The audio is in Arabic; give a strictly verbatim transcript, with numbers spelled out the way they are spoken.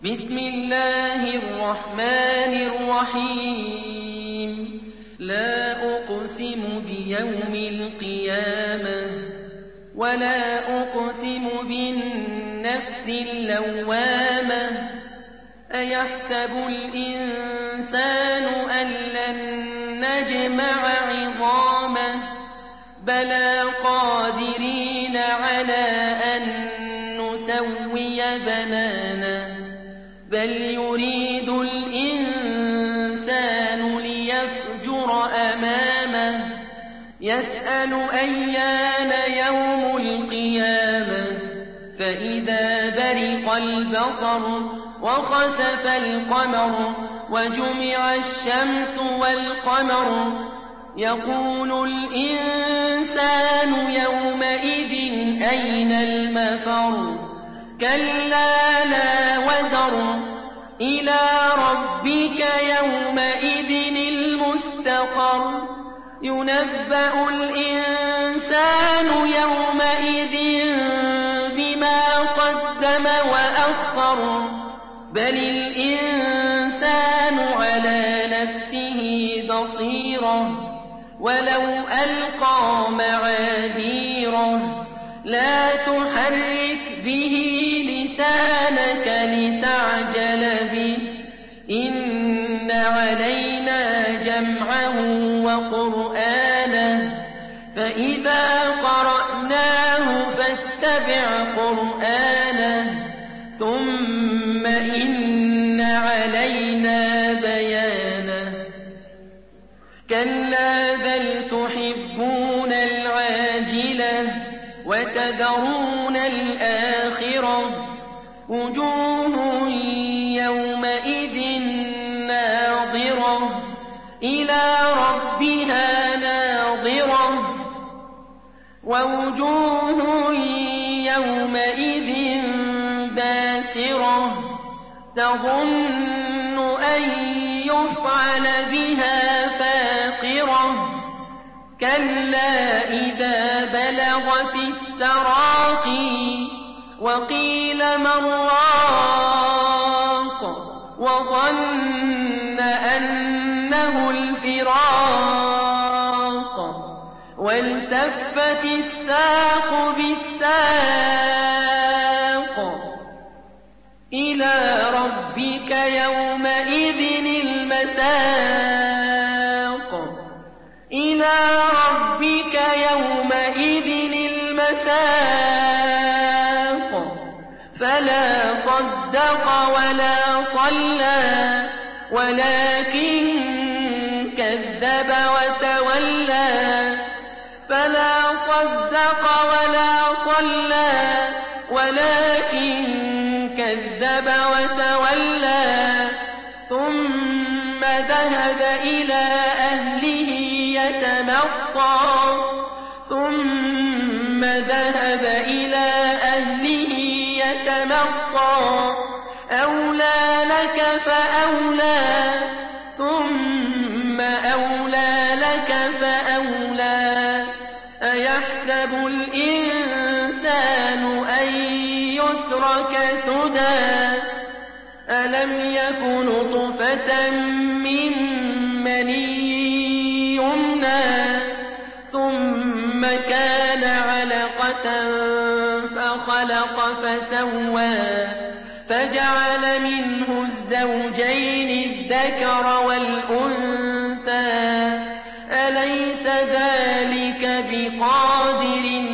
بسم الله الرحمن الرحيم لا أقسم بيوم القيامة ولا أقسم بالنفس اللوامة أيحسب الإنسان أن لن نجمع عظامه بلى قادرين على أن نسوي بنانه بل يريد الإنسان ليفجر أمامه يسأل أيان يوم القيامة فإذا برق البصر وخسف القمر وجمع الشمس والقمر يقول الإنسان يومئذ أين المفر كلا لا وزر إلى ربك يومئذ المستقر ينبأ الإنسان يومئذ بما قدم وأخر بل الإنسان على نفسه بصيرة ولو ألقى معاذيره لا تحرك به لسانك لتعجل به إن علينا جمعه وقرآنه فإذا قرأناه فاتبع قرآنه ثم إن علينا بيانه كلا بل تحبون العاجلة وتذرون الآخرة وجوه يومئذ ناظرة إلى ربها ناظرة ووجوه يومئذ باسرة تظن أن يفعل بها فاقرة كلا إذا بلغت التراقي وقيل من راق وظن أنه الفراق والتفت الساق بالساق إلى ربك يومئذ المساق إلى ربك يومئذ المساق فلا صدق ولا صلى ولكن كذب وتولى فلا صدق ولا صلى ولكن كذب وتولى ثم ذهب إلى أهله يتمطى ثم ذهب إلى أهله يتمطى أولى لك فأولى ثم أولى لك فأولى أيحسب الإنسان أن يترك سدى ألم يك نطفة من مني يمنى ثم كان علقة فخلق فسوى فجعل منه الزوجين الذكر والأنثى أليس ذلك بقادر